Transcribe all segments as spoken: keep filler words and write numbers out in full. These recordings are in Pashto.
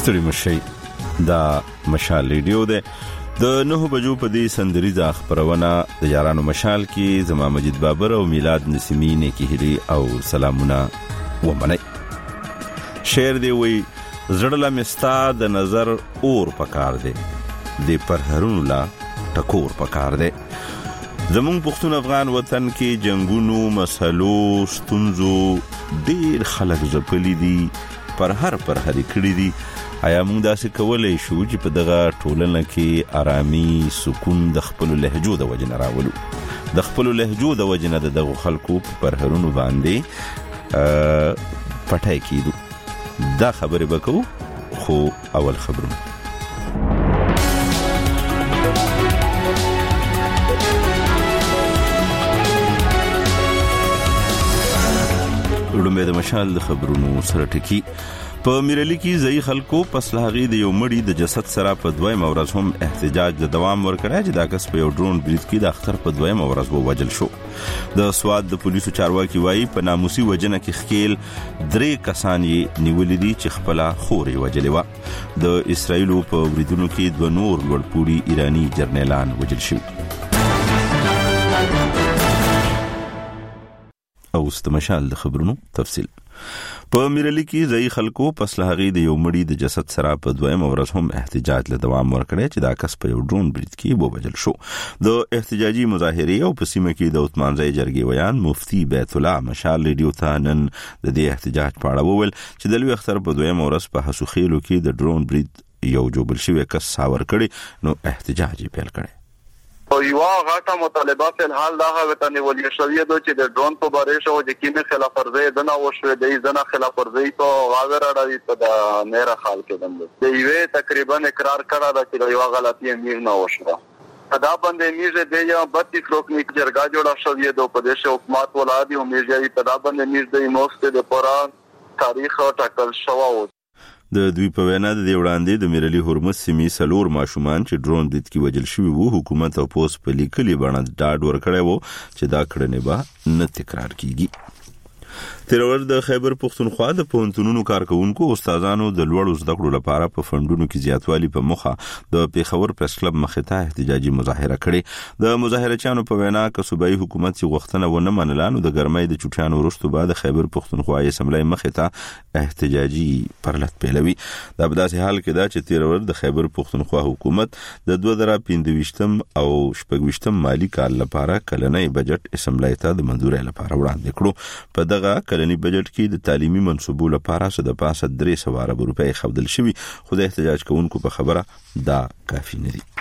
ستړي مشي دا مشال ریډیو ده د نهو بجو په دې سندریزه خبرونه د یارانو مشال کې زما مجید بابر او میلاد نسیمی نه کې او سلامونه ومني شعر دی وی زړه مستا د نظر اور پکار دی د پرهرونو لا ټکور پکار دی زمون پښتون افغان وطن کې جنگونو مسلو ستونزو ډیر خلک زپلی دي پر هر پر هر کړی دي آیا موږ داسې کولای شو چې په دغه ټولنه کې آرامي سکون د خپل لهجو د وجنه راولو د خپل لهجو د وجنه د دغه خلکو پر هرونو باندې پټای کیدو دا خبره وکړو خو اول خبرونه ورمه د مشال د خبرونو سره ټکی په میرلی کې ځای خلکو پس لاغي د یو مړی د جسد سره په دویم ورځ هم احتجاج د دوام ورکړی چې دا کس په یو ډرون برید کې د اختر په دویم ورځ ووجل شو د سواد د پولیسو چارواکي وایي په ناموسي وجنه کې خکیل درې کسان یې نیولې دي چې خپل خوري وجلې و د اسرایل په بریدونو کې دوه نور لوړپوړي ایرانی جرنیلان وجل شو او استمشال د خبرونو تفصیل په میرلی کې ځای خلکو پس له د یو مړی د جسد سره په دویم ورځ هم احتجاج له دوام ورکړی چې دا کس په یو ډرون برید کې ووجل شو د احتجاجي مظاهرې او په سیمه کې د عثمانزی جرګې ویان مفتی بیت الله مشال ریډیو ته نن د دې احتجاج په اړه وویل چې د لوی اختر په دویم ورځ په حسوخیلو کې د ډرون برید یو جوړ شوی کس ساور کړي نو احتجاج یې پیل کړی او یو غاټه مطالبه په حال دا هغه نیولې شوې ده چې د ډرون په باره شو چې کینه خلاف ورزي دنه وشوي د ځنه خلاف ورزي په غاور اړوي په د نه خال کې دند دی وی تقریبا اقرار کړه چې یو غلطي امیر نه وشوه دا باندې میزه دی یا باتیس روکنی جرګه جوړه شوې ده په دې حکومت ولادي او میزه په دا باندې میزه د موسته د پوران تاریخ ټاکل شوی د دوی په وینا د وړاندې د میرلی هرمز سیمې سلور ماشومان چې ډرون برید کې وجل شوی وو حکومت او پوس په لیکلي باندې ډاډ ورکړی وو چې دا کړنې به نه تکرار کیږي تیرور د خیبر پختونخوا د پوهنتونونو کارکونکو استادانو د لوړو زده کړو لپاره په فندونو کې زیاتوالی په مخه د پیښور پریس کلب مخې ته احتجاجي مظاهره کړې د مظاهرچیانو په وینا ک صوبایي حکومت چې غوښتنه ونه منلانو د ګرمۍ د چټیانو وروسته بعد خیبر پختونخوا اسمبلی مخې ته احتجاجي پرلط پیلوي دا په داسې حال کې دا چې تیرور د خیبر پختونخوا حکومت د دوه زره پنځه او شپږ مالی کال لپاره کلنۍ بجټ اسمبلی ته د منځورۍ لپاره وړاندې کړو په دغه کلنی بجټ کې د تعلیمي منصوبو لپاره څه د پاسه درې سوه روپۍ خودل شوی خو د احتجاج کوونکو په خبره دا کافي نه دي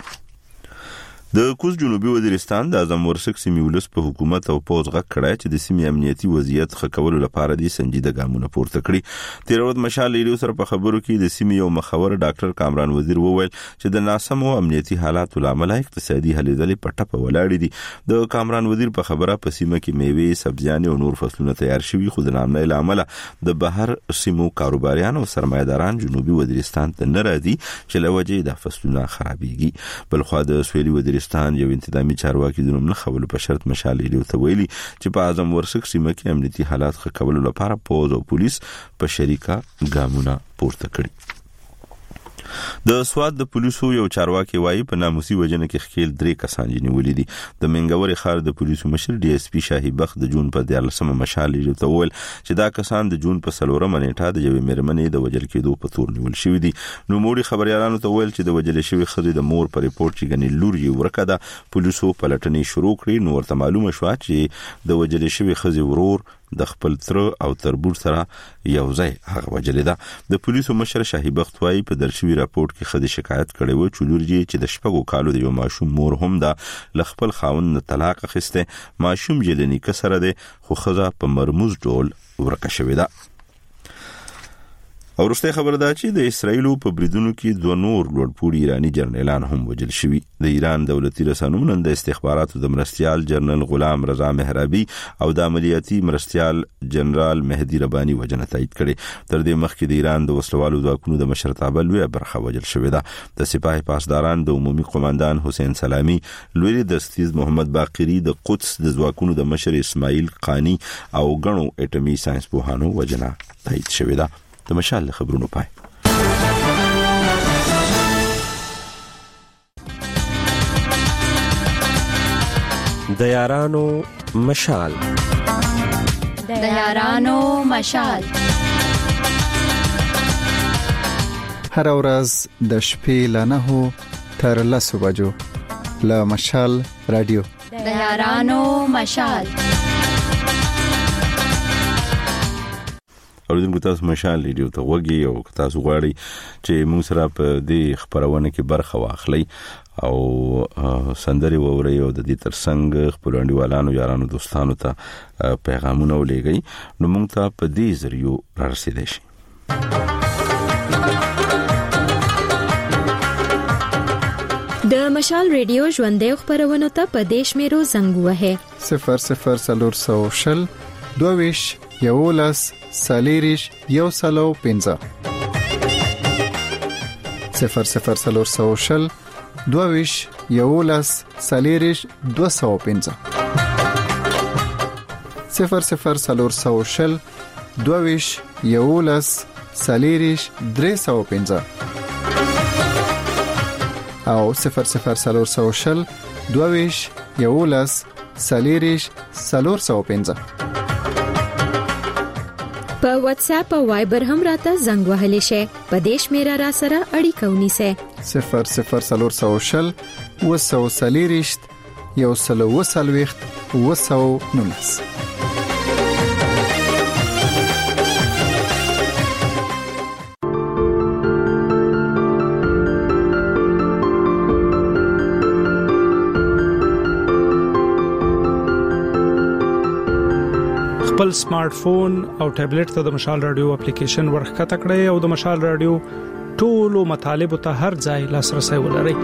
د کوز جنوبي وزیرستان د اعظم ورسک سیمې ولس په حکومت او پوز غږ کړی چې د سیمې امنیتي وضعیت ښه کولو لپاره دي سنجیده ګامونه پورته کړي تیر ورځ مشال ریډیو سره په خبرو کې د سیمې یو مخور ډاکټر کامران وزیر وویل چې د ناسمو امنیتي حالاتو لامل اقتصادي هلې ځلې په ټپه ولاړې دي د کامران وزیر په خبره په سیمه کې میوې سبزیانې او نور فصلونه تیار شوي خو د نامنۍ له امله د بهر سیمو کاروباریان او سرمایه‌داران جنوبي وزیرستان ته نه راځي چې له وجې د فصلونه خرابېږي بلخوا د سویلي وزیرستان یو انتظامی چارواکي د نوم نه خبرو په شرط مشال ریډیو ته ویلي چې په اعظم ورسک سیمه کې امنیتي حالات ښه کولو لپاره پوز او پولیس په شریکه ګامونه پورته کړي د سواد د پولیسو یو چارواکي وایي په ناموسي وجنه کې خکیل درې کسان نیولې دي د منګوري ښار د پولیسو مشر ډي اس پی شاهي بخت د جون په دیارلسمه مشال ریډیو ته ویل چې دا کسان د جون په سلورمه نیټه د یوې میرمنې د وجل کېدو په تور نیول شوی دي نو موړي خبريالانو ته ویل چې د وجل شوی خزې د مور په ریپورت کې غني لور یې ورکه ده پولیسو پلټنې شروع کړې نو ورته معلومه شو چې د وجل شوی خزې ورور د خپل تر او تربور سره یو ځای هغه وجلې ده د پولیسو مشر شاهي بخت وايي په درشوي راپورټ کې خدي شکایت کړي و چې لور یې چې د شپږو کالو د یو ماشوم مور هم ده ل خپل خاوند طلاق اخیسته ماشوم جلنی کسره ده خو خزه په مرموز ډول ورکه شوې ده او ورسته خبر ده چې د اسرایل په بریدونو کې دوه نور لوړپوړي ایرانی جرنیلان هم وجل شوي د ایران دولتي رسنیو نن د استخباراتو د مرستيال جنرال غلام رضا مهرابي او د عملیاتي مرستيال جنرال مهدي رباني وجنه تایید کړي تر دې مخکې د ایران د وسلوالو ځواکونو د مشرتابه لوی برخه وجل شوې ده د سپاه پاسداران د عمومي قوماندان حسین سلامي لوی دستیز محمد باقری د قدس د ځواکونو د مشر اسماعیل قانی او غنو اټمی ساينس پوهانو وجنه تایید شوې ده د مشال خبرونو پای د یارانو مشال د یارانو مشال هر ورځ د شپې له نهو تر لسو بجو له مشال رادیو د یارانو مشال. اوریدونکو تاسو مشال ریډیو ته وګورئ او تاسو غواړئ چې موږ سره په دې خبرونه کې برخه واخلئ او سندري ووري او د دې ترڅنګ خپل انډیوالانو یارانو دوستانو ته پیغامونه ولېږئ نو موږ ته په دې ذریعہ رارسیدئ شي. د مشال ریډیو ژوندې خبرونه ته په دیش میرو زنګ وهه صفر صفر سلور سو شل دویش یولس سالیریش یو سلو پنځه صفر صفر سلور سو شل دویش یولس سالیریش دو سو پنځه صفر صفر سلور سو شل دویش یولس سالیریش درې سو پنځه او صفر صفر سلور سو شل دویش یولس سالیریش سلور سو پنځه. په واتس اپ او وایبر هم راته زنګ وهلی شي په دیش میرا را سره اړیکه ونیسه صفر صفر سلور سو شل وسو سالیریش یو سلو وسلويخت وسو نونس. خپل سمارټ فون او ټابلیټ ته د مشال رادیو اپلیکیشن ورخکته کړئ او د مشال رادیو ټولو مطالب ته هر ځای لاسرسي ولرئ.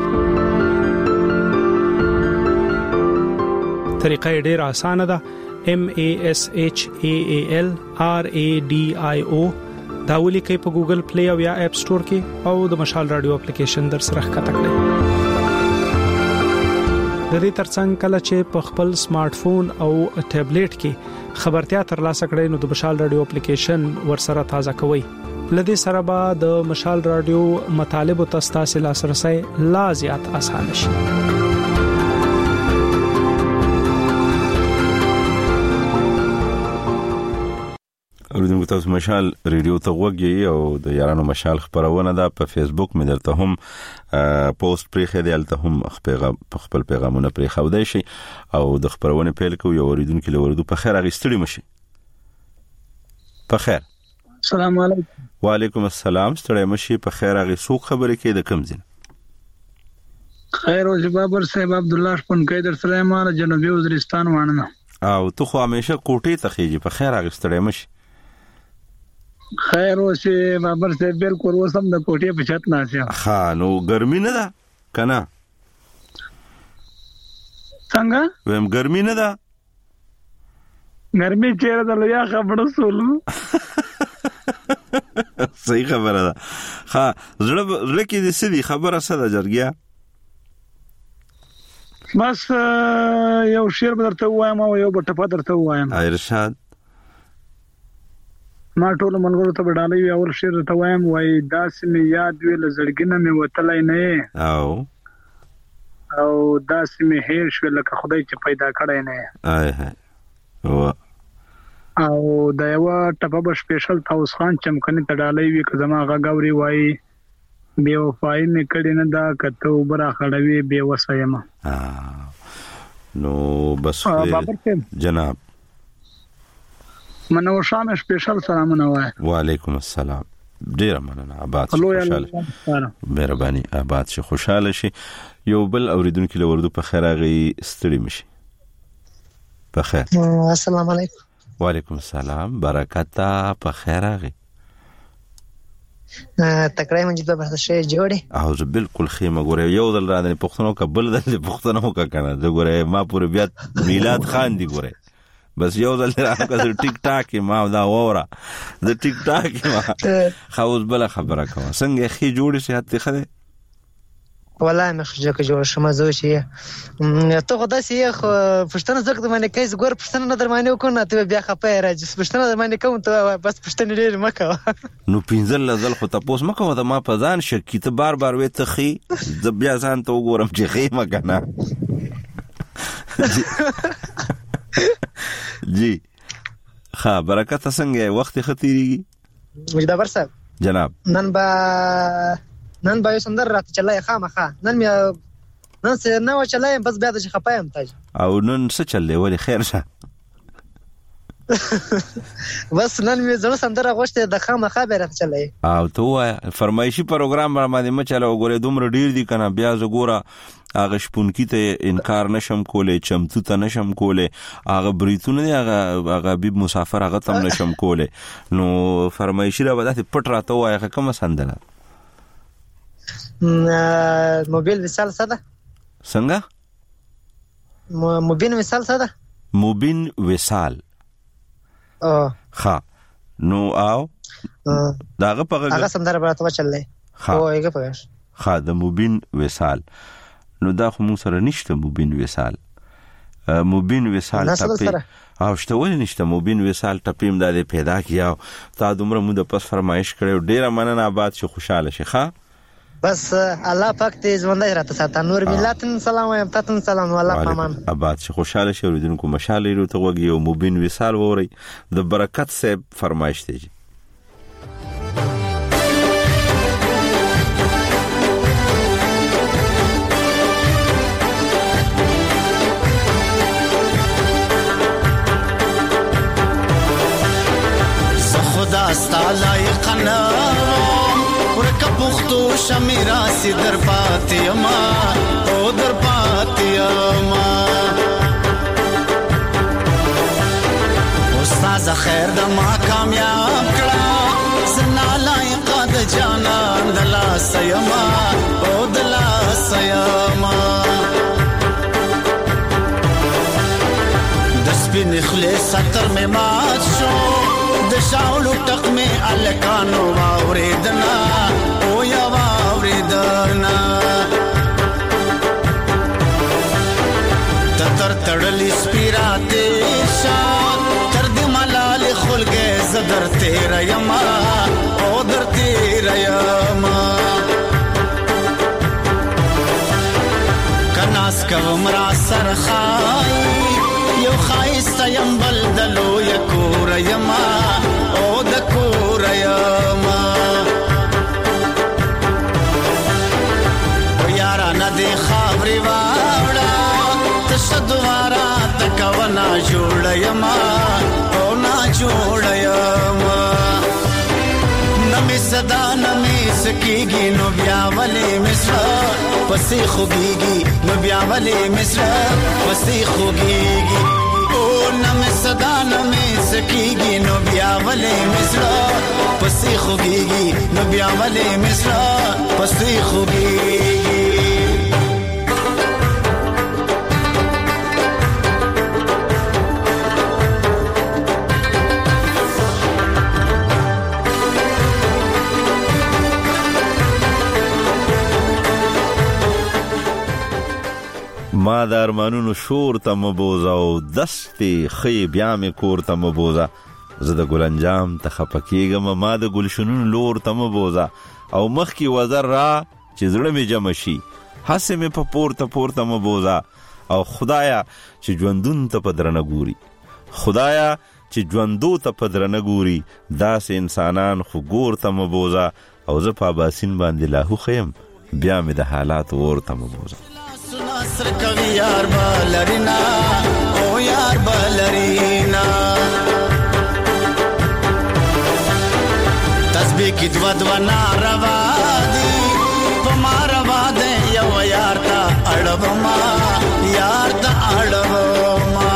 طریقه ډېره اسانه ده. M A S H A A L R A D I O دا ولیکئ په ګوګل پلی او یا اپ سٹور کې او د مشال رادیو اپلیکیشن در سره ښکته کړئ. د دې ترڅنګ کله چې په خپل سمارټ فون او ټابلیټ کې خبرتیا ترلاسه کړئ نو د مشال رادیو اپلیکیشن ورسره تازه کوئ. لدې سره به د مشال رادیو مطالب او تاسو لاسرسي لا زیات آسان شي. اوریدونکو تاسو مشال ریډیو ته وګورئ او د یارانو مشال خبرونه ده په فیسبوک مې درته هم پوسټ پرې خېدل ته هم خپل پیغامونه پرې خودای شي او د خبرونه پیل کوي یو اوریدونکو له ورودو په خیر اغستړي مشي. په خیر. السلام علیکم. وعلیکم السلام. ستړي مشي په خیر اغي سوق خبرې کې د کم ځین. خیر او جبابر صاحب عبد الله شپن کې در سليمان جنوبي وزیرستان وانه او ته خو همیشه کوټې ته خېږي په خیر اغستړي مشي. خیر اوسه بابر سے بالکل وسم د کوټې په چت ناسه ها نو ګرمي نه ده کنه څنګه ویم ګرمي نه ده ګرمي چیرې ده لیا خبره سولو صحیح خبره ده. ها زړه زړه کې دې سدي خبره ساده جرګیا بس یو شعر درته وایم او یو بټه درته وایم. ارشاد ما ټول منګورو ته وډالې اول شعر ته وایم وای داسې می یاد ویل زړګنه می وتلای نه او او داسې می هیر شو لکه خدای چې پیدا کړی نه آی هاي او او دا یو ټپه به سپیشل تاوس خان چمکني ته ډالې وی که زما غاوري وای بے وفای می کړي نه دا کته وبره خړوي بے وسایمه نو بس جناب منو شام سپیشل سلامونه وای. وعلیکم السلام. ډیر مننه. آباد شي خوشاله. مهرباني آباد شي خوشاله شي. یو بل اوریدونکو له ورودو په خیر اغي ستړي مشي. په خیر. السلام علیکم. وعلیکم السلام. برکات په خیر اغي. تکرای منجد په برداشت جوړي. او زه بالکل خیمه ګوره یو ځل را دي پښتنو کبل د پښتنو کا کنه زه ګوره ما پور بیا میلاد خان دی ګوره بس یو ځل راکړه ټیک ټاک ما دا وره د ټیک ټاک ما خاوز بل خبره کوم څنګه خې جوړې شي هته خله والله مخ جوړ جوړ شمه زو شي ته خدای سي خو پښتنه زګ د باندې کیس ګور پښتنه نه درمانه وکړه ته بیا خپه راځي پښتنه درمانه کوم ته بس پښتنه لري مکه نو پینځل لزل خو تاسو مکه دا ما په ځان شکی ته بار بار وې ته خې د بیا ځان ته وګورم چې خې مکه نه جی ها برکت څنګه وخت ختیریږي مجدبر صاحب جناب نن با نن با یو سندر راته چلای خامخا نن مې نن څه نه و چلای بس بیا د خپایم تاج او نن څه چلې ولې خیر شه بس نن مې زړه سندره غوښته د خامخا به راته چلای او ته وای فرمایشي پروګرام باندې مچاله وګوره دومره ډیر دي کنه بیا زګوره هغه شپونکی ته انکار نشم کولای چمتو ته نشم کولای هغه بریتونه دی هغه هغه بیب مسافر هغه تم نشم کولای نو فرمایشي را ودا پټ راته وای هغه کوم سندره موبیل وصال صدا څنګه موبین وصال صدا موبین وصال اه ها نو او داغه په هغه سندره براته چللې او هغه په ها د موبین وصال نو دا خو موږ سره نشته موبین وصال موبین وصال ټپي او شته ولې نشته موبین وصال ټپیم د پیدا کیاو تا دومره مو د پس فرمایش کړو ډیره مننه آباد شي خوشاله شي ښا بس الله پاک دې ژوندۍ راته ساته نور ملتن سلام وایم تاسو سلام والله پامان آباد شي خوشاله شي ورودونکو مشاله لري ته وګي او موبین وصال ووري د برکت صاحب فرمایش دی استعلای قنام ورکه پختو شمیرا سی در پاتیما او در پاتیما استاد خیر د ما کامیاب کړه زنا لایق د جانان دلا سیما او دلا سیما د سپین خلیص ستر می مات شو د شاولو ټق می الکانو واوریدنا او یا واوریدنا تر تړلی سپیراته شان تر دې ملال خلګه زدر تیر یما او در تیر یما کناس کوم را سرخای یو خایست یم بلدلو یکور یما او دکور یما او یارا ندی خابری واوڑا تشدوارا تکونا جوڑ یما او نا جوڑ یما نمی صدا نمی سکیگی نو بیا ولی مصر پسی خوگیگی نو بیا ولی مصر پسی خوگیگی او نمی صدا نمی سکیگی نو بیا ولی مصر پسی خوگیگی نو بیا ولی مصر پسی خوگیگی ما د ارمانونو شور ته مبوزا او دستې خې بیا مې کور ته مبوزا زه د ګلنجام ته خپکیږم ما د ګلشنونو لور ته مبوزا او مخ کې وزر را چې زړه مې جمع شي هسې مې په پورته پورته مبوزا او خدایا چې ژوندون ته په درنه ګوري خدایا چې ژوندو ته په درنه ګوري داسې انسانان خو ګور ته مبوزا او زه په اباسین باندې لاهو خیم بیا مې د حالات ور ته مبوزا سر کوي یار بالرینا او یار بالرینا تسبیح کی دوا دوا ناروا دی پما روا دے یو یار تا اڑوما یار تا اڑوما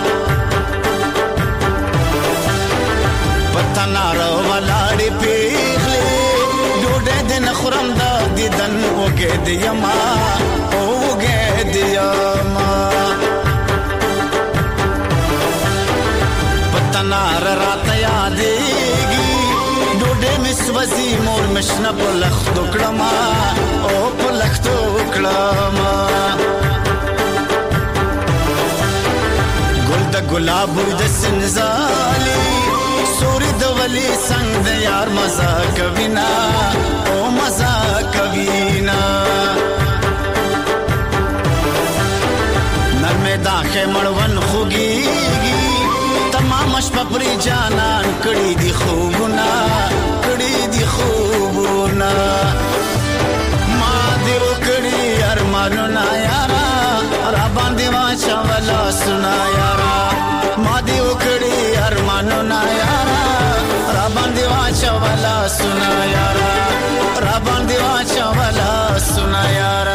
پتا نارو ولاړی پیغلی ډوډه دن خرم دا دیدن وګه دیما دیما پتنار رات یادېږي ډوډۍ مې سوځي مور مې شنه په لښتو کړمه او په لښتو کړمه ګل د ګلاب د سنځالي سوري د ولي څنګ د یار مزه کوي نه او مزه کوي نه ستا خمړون خوږيږي تمام شپه پرې جانان کړي دي خوبونه کړي دي خوبونه ما دې وکړي ارمانونه یارا را باندې واچا ولا سنا یارا ما دې وکړي ارمانونه یارا را باندې واچا ولا سنا یارا را باندې واچا ولا سنا یارا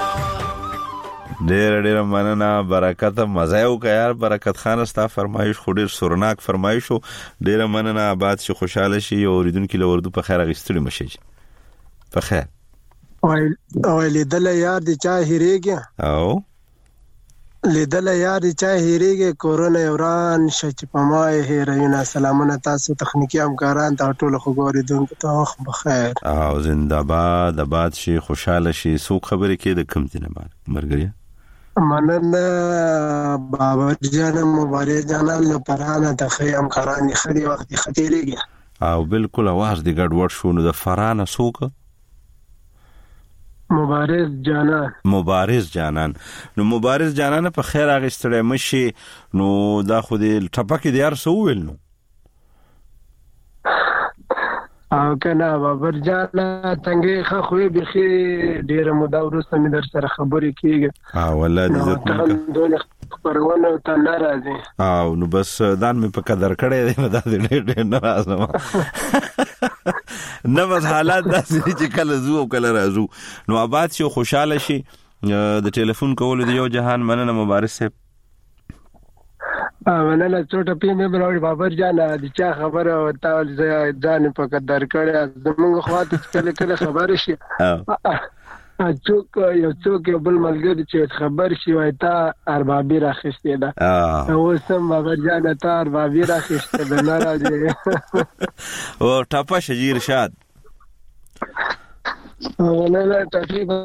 ډېر ډېر مننه برکت مزه یو که یار برکت خان ستا فرمایش خو ډېر سرناک فرمایش شو ډېر مننه آباد شي خوشاله شي او اوریدونکو له اردو په خیر غوښتلی مشي په خیر او لیدل یار دي چا هریږي او لیدل یار دي چا هریږي کورونا یوران شچ پمای هریونه سلامونه تاسو تخنیکی همکاران ته ټول خو اوریدونکو ته وخت بخیر او زنده‌باد آباد شي خوشاله شي سو خبرې کې د کم دینه مرګریا مننه بابا جان مبارک جان له پرانه ته خیم کاران خري وخت خطرېږي او بالکل आवाज دی ګډ وډ شو نو د فرانه سوک مبارز جانان مبارز جانان نو مبارز جانان په خیر هغه ستړی مشي نو دا خو دې ټپکې دی ار سو ویل نو او کنه بابر جان څنګه خو بخي ډیره موده ورسته مې در سره خبرې کیږي اه والله دې زه پرونه ته ناراضي او نو بس دان مې په قدر کړې دی دا دې ډېر ناراض ما نو بس حالات داسې چې کله زو او کله راځو نو آباد شي خوشاله شي د ټلیفون کول دی یو جهان مننه مبارک صاحب مننه څوټه پی مې بروړي بابر جان د چا خبره وتا ځان په قدر کړې زمونږ خواته کله کله خبره شي څوک یو څوک بل ملګری چې خبر شي وای تا اربابي راخسته ده او سم بابر جان تا اربابي راخسته ده ناراضي او ټاپا شجیر شاد نه تقریبا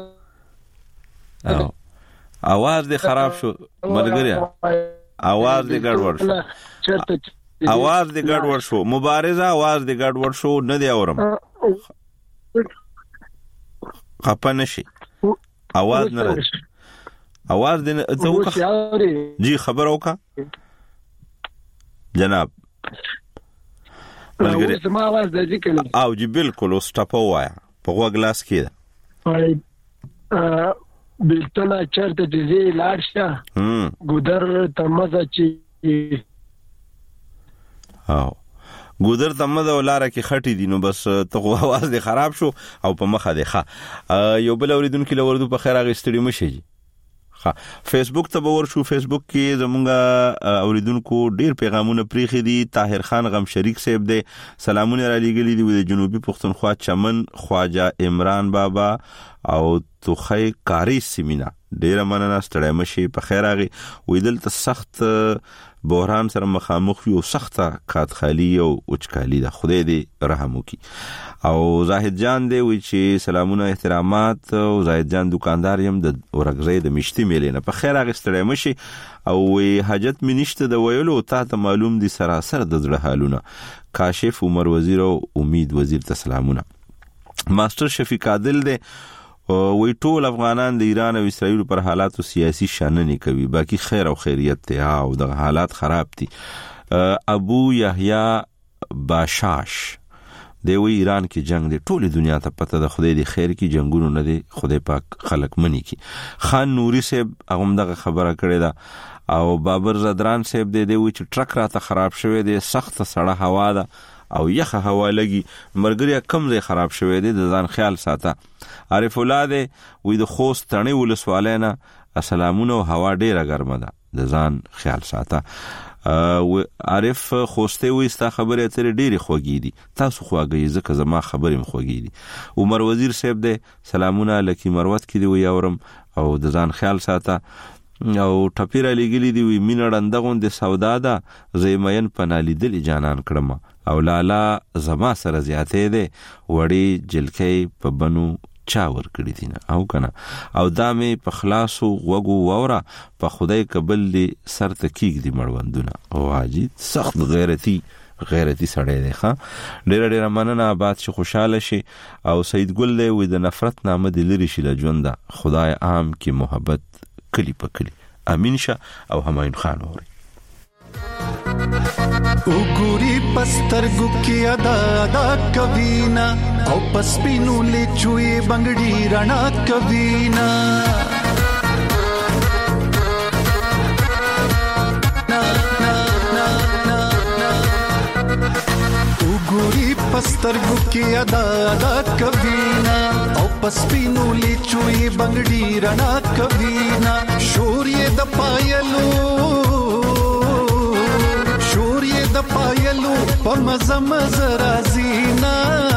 आवाज دې خراب شو ملګری आवाज دې ګډوډ شو आवाज دې ګډوډ شو مبارزه आवाज دې ګډوډ شو نه دی اورم خپه نشي आवाज نه راځي आवाज دې ته وکړه جی خبر وکړه جناب ملګری ما आवाज دې کړل او جی بالکل اوس ټاپو وایا په غوږ لاس کې بلتنا چرته دې لاړ شه ګودر تمزه چی او ګودر تمزه ولاره کې خټي دي نو بس ته आवाज دې خراب شو او په مخه دې ښه یو بل اوریدونکو له وردو په خیر هغه ستړي مشي ها فیسبوک ته باور شو فیسبوک کې زمونږه اوریدونکو ډیر پیغامونه پریخي دي طاهر خان غم شریک صاحب دې سلامونه را لګلې دي د جنوبي پښتونخوا چمن خواجه عمران بابا او توخی کاری سیمینا ډیر مننه ستړی مشي په خیر راغی ویدل ته سخت بحران سره مخامخ یو سخته کات خالی او اوچکالی ده خدای دې رحم وکي او زاهد جان دې وی چې سلامونه احترامات او زاهد جان دکاندار يم د ورغزې د مشتي میلینه په خیر راغی ستړی مشي او وی حاجت منشته د ویلو تا ته معلوم دي سراسر د زړه حالونه کاشف عمر وزیر او امید وزیر ته سلامونه ماستر شفیق عادل دې وی ټول افغانان د ایران او اسرائیل پر حالاتو سیاسي شاننی کوي باقی خیر او خیریت ته او د حالات خراب دي ابو یحیی باشاش دی وی ایران کې جنگ دی ټول دنیا ته پته ده خدای دې خیر کې جنگونو نه دی خدای پاک خلق منی کی خان نوري صاحب هغه دغه خبره کړې ده او بابر زدران صاحب دی دی وی چې ټرک راته خراب شوی دی سخت سړه هوا ده او یخه هوا لګي مرګریا کم ځای خراب شوی دی د ځان خیال ساته عارف اولاده وې د خوست تڼي ولسوالینا السلامونه هوا ډیره ګرمه ده د ځان خیال ساته او عارف خوسته وې ستا خبره تر ډیره خوږی دي تاسو خواږی ځکه زما خبرې مخوږی دي عمر وزیر صاحب دې سلامونه لکی مروت کې دی وې اورم او د ځان خیال ساته او ټپیره لګلی دی وی مين ړندغون د سودا ده زېمین پنالي دل جانان کړم او لالا زما سره زیاتې ده وړي جلکې په بنو چاور کړی دي او کنه او دامه په خلاصو وګو ووره په خدای قبل دي سر تکیګ دي مړوندونه او عاجز سخت غیرتی غیرتی سړی دی ښا ډېر ډېر مننه آباد شي خوشاله شي او سید ګل دی وې د نفرت نامه د لری شي له ژوند خدای عام کی محبت کلی په کلی امین شاه او همایون خان اوري. وګوري پسترګو کې ادا ادا کوینا او پسپینو لچوي بنگړي رڼا کوینا وګوري پسترګو کې ادا ادا کوینا او پسپینو لچوي بنگړي رڼا کوینا شوري د پایلو د پایلو په مزه مزه رازینا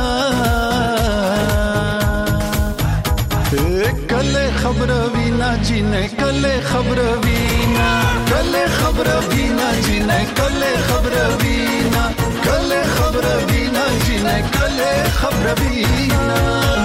کله خبر وینا جنې کله خبر وینا کله خبر وینا جنې کله خبر وینا کله خبر وینا جنې کله خبر وینا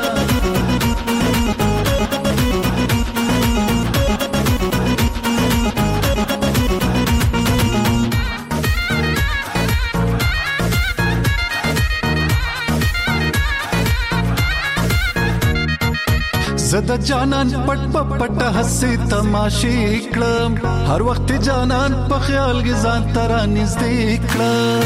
زد جانان پټ پټ حسې تماشې کړم هر وخت جانان په خیال کې ځان تر نږدې کړم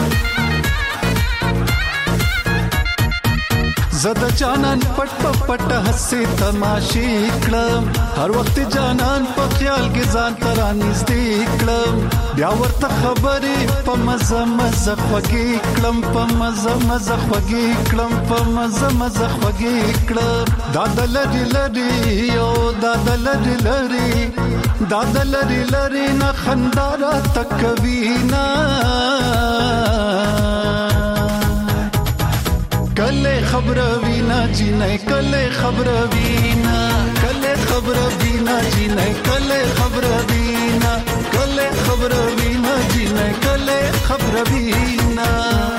زد جانان پټ پټ حسې تماشې کړم هر وخت جانان په خیال کې ځان تر نږدې کړم بیا ورته خبرې په مزه مزه خوږې کړم په مزه مزه خوږې کړم په مزه مزه خوږې کړم داد لری لری او داد لری لری داد لری لری نه خندارا تکوینا کله خبر وینا جنې کله خبر وینا کله خبر وینا جنې کله خبر وینا کله خبر وینا جنې کله خبر وینا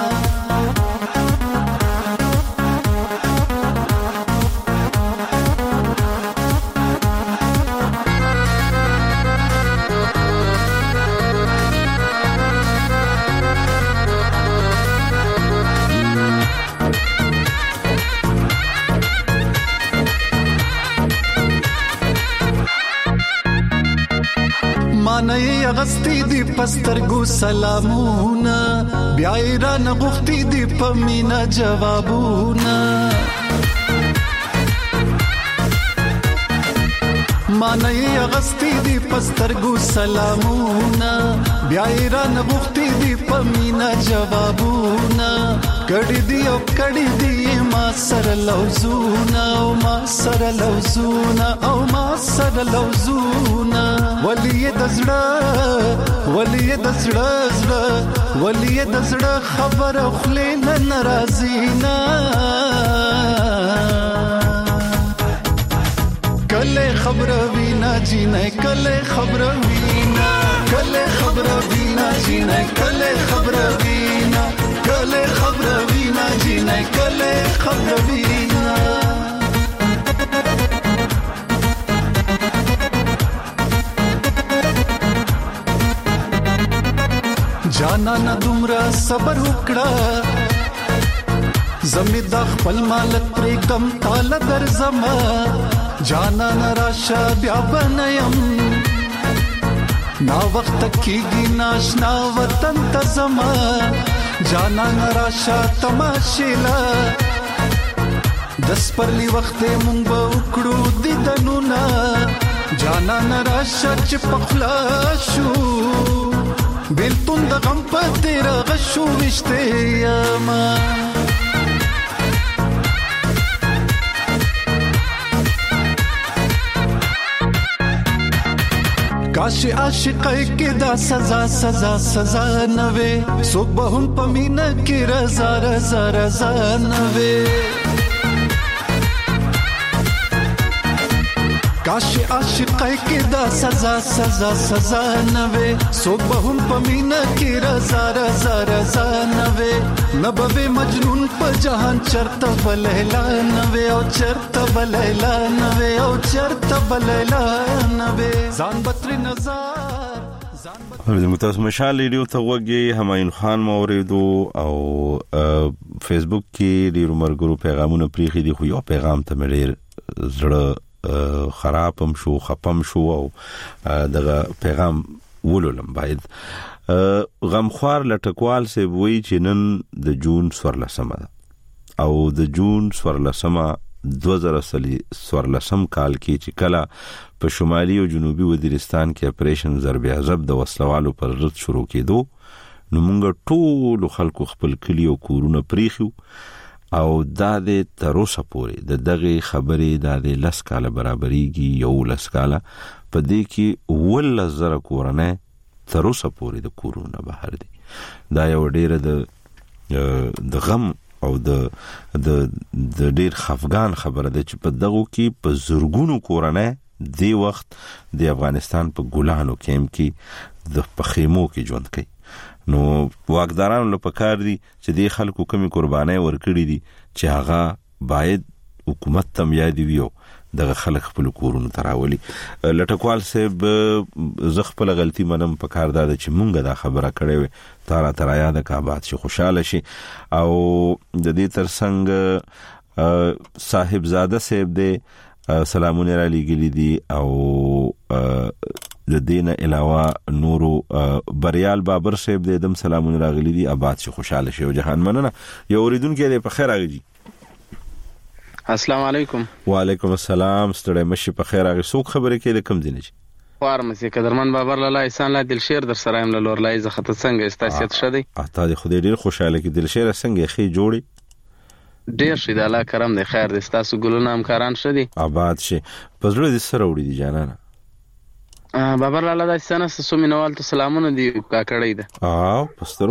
مانای اغستی دی پسترګو سلامونه بیا ایران غوښتي دی پمینا جوابونه مانای اغستی دی پسترګو سلامونه بیا ایران غوښتي دی پمینا جوابونه کړي دی او کړي دی ما سره لوزونه او ما سره لوزونه او ما سره لوزونه ولي دزړه ولي دزړه زړه ولي دزړه خبر خلین ناراضینا کله خبر وینا جنې کله خبر وینا کله خبر وینا جنې کله خبر وینا کله خبر وینا جنې کله خبر وینا جانا نه دومره صبر وکړه زمي د خپل مالک پرې کم تال درځما جانا نه راشه بیا بنیم نا وخت کېږي ناشنا وطن ته زما جانا نه راشه تماشیلا دس پرلی وخت مونږ به وکړو دیدنونه جانا نه راشه چې پخلا شو بیلتون د غم په تیره غشو وشته یما کاش عاشقای کې دا سزا سزا سزا نه وي څوک به هم په مینه کې رضا رضا رضا نه وي کاش عاشقای کې دا سزا سزا سزا نه وي څوک به هم په مینه کې رضا رضا رضا نه وي نه به مجنون په جهان چرته بلیلا نه وي او چرته بلیلا نه وي او چرته بلیلا نه وي ځان بتر نظر زموږ تاسو مشال ریډیو ته وګورئ همایون خان موریدو او فیسبوک کې ډیر مرګرو پیغامونه پریخي دي خو یو پیغام ته مې ډیر زړه خراب هم شو خپم شو او دغه پیغام ولولم باید غمخوار لټکوال سه وی چې نن د جون سورلسمه او د جون سورلسمه دو هزار سورلسم کال کې چې کله په شمالي او جنوبي وزیرستان کې اپریشن ضرب عذاب د وسلوالو پر ضد شروع کېدو نو موږ ټول خلکو خپل کلی او کورونه پریخو او دا د تروسه پورې د دغه خبرې د لس کاله برابرېږي یو لس کاله په دې کې ول زره کورنه تروسه پورې د کورونه بهر دي دا یو ډیره د د غم او د د د ډیر خفغان خبره ده چې په دغه کې په زورګونو کورنه دی وخت د افغانستان په ګولانو کېم کې د پخیمو کې ژوند کوي نو واکدارانو له پکار دي چې د خلکو کمی قربانای ورکړي دي چې هغه باید حکومت تم یاد ویو دغه خلک خپل کورونو تراولي لټکوال صاحب زغ خپل غلطي منم پکار دا چې مونږه دا خبره کړې وي تارا ترا یاد کا بات شي خوشاله شي او د دې ترڅنګ صاحب زاده صاحب دې سلامونه را لګلې دي او د دینه علاوه نورو بریال بابر صاحب دې دم سلامونه راغلي دي آباد شي خوشاله شي او جهان مننه یو اوریدونکو دې په خیر راغلی السلام علیکم وعلیکم السلام ستړی مشي په خیر راغی څوک خبرې کې د کم دي نه فارمسي قدرمن بابر لاله احسان لا دلشیر در سره ام لور لای زخه څنګه استاسیت شدی اته دې خدای ډیر خوشاله کې دلشیر څنګه خې جوړي ډیر شي د الله کرم دې خیر دې تاسو ګلونه همکاران شدي آباد شي پزړه دې سره وړي دي جانانه بابر لاله د سنه سومینوال ته سلامونه دی کاکړی ده او پسترو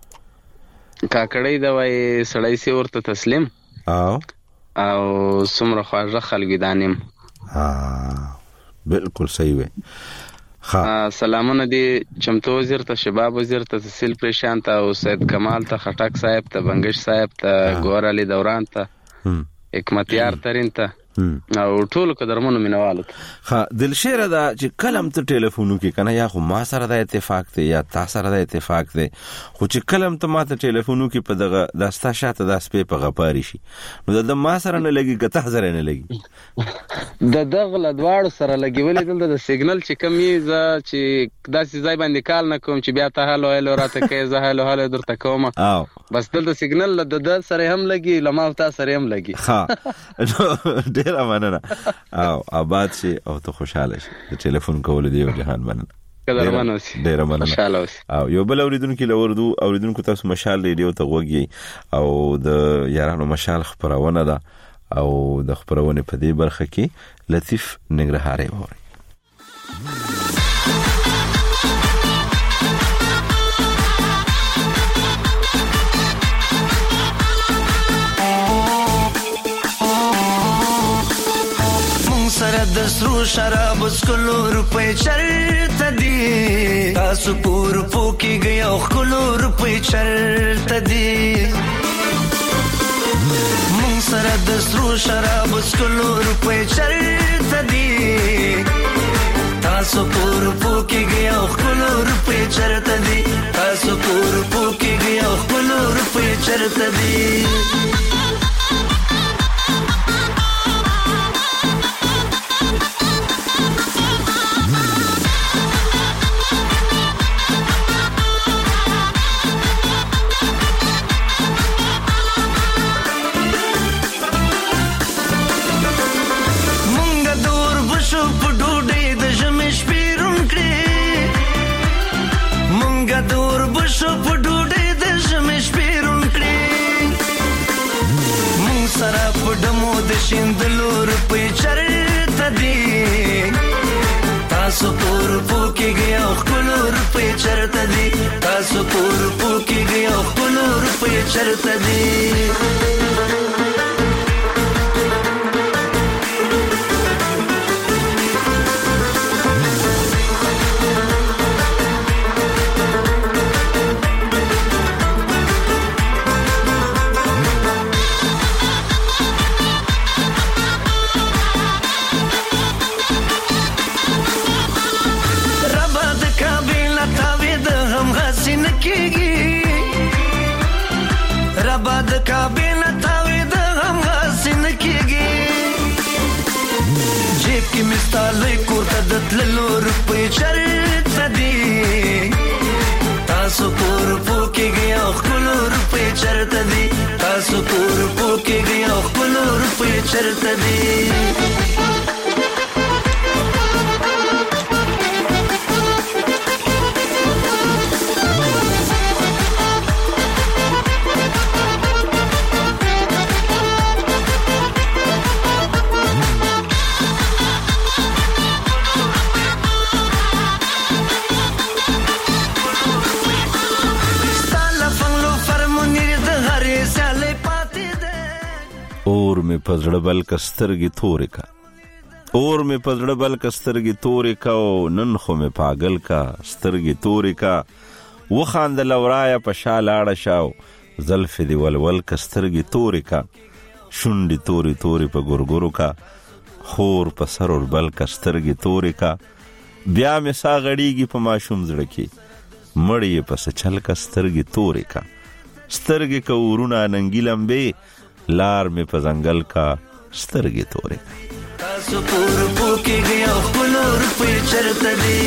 کاکړی ده وای سړی سی ورته تسلیم او او سمره خواجه خلګی دانیم ها بالکل صحیح وي ها سلامونه دی چمتو وزیر ته شباب وزیر ته تحصیل پریشان ته او سید کمال ته خټک صاحب ته بنگش صاحب ته ګور علي دوران ته حکمتیار ترين ته او ټول قدرمنو مینوالو ها دلشیر دا چې کلم ته ټلیفونو کې کنه یا خو ما سره د اتفاق ته یا تاسو سره د اتفاق ته خو چې کلم ته ما ته ټلیفونو کې په دغه د ستا شاته د سپې په غپاري شي نو د ما سره نه لګي ګته زره نه لګي د دغه لدواړو سره لګي ولې دلته د سیګنل چې کمی ز چې داسې ځای باندې کال نه کوم چې بیا ته هالو هالو راته کوي زه هالو هالو درته کوم او بس دلته سیګنل د د سره هم لګي لمه تاسو سره هم لګي ها ډیر مننه او آباد شي او ته خوشاله شي د ټلیفون کول دی جهان مننه قدرمن اوسې ډیر مننه خوشاله اوسې او یو بل اوریدونکو لوردو اوریدونکو تاسو مشال ریډیو ته وګورئ او د یارانو مشال خبرونه ده او د خبرونه په دې برخه کې لطیف نګرهاري ووري سره د سرو شراب سکلو روپے چرته دي تاسو پور پوکي گیا خلو روپے چرته دي مون سره د سرو شراب سکلو روپے چرته دي تاسو پور پوکي گیا خلو روپے چرته دي تاسو پور پوکي گیا خلو روپے چرته دي شو په ډوډۍ د ژمې شپېرون کړې مونږ سره په ډمو د شیندلو روپۍ چرته دي تاسو پور پوکېږئ او ښکلو روپۍ چرته دي تاسو پور پوکېږئ او ښکلو روپۍ چرته دي ربا د کابینه ستالوی کورته د تللو روپۍ چرته دي تاسو کور پوکېږئ او ښکلو روپۍ چرته دي تاسو کور پوکېږئ او ښکلو روپۍ چرته دي اور می پزړه بل کسترګي تورې کا اور می پزړه بل کسترګي تورې کا او نن خو می پاگل کا سترګي تورې کا وخاند لورایا په شالاړه شاو زلف دی ولول کسترګي تورې کا شونډي تورې تورې په ګورګورو کا خور په سرور بل کسترګي تورې کا بیا می سا غړیږي په ماشوم زړه کې مړی په سچل کسترګي تورې کا سترګي کا ورونه ننګی لمبه لار می په ځنګل کا سترګې تورې تاسو کور پوکېږئ او ښکلو روپۍ چرته دي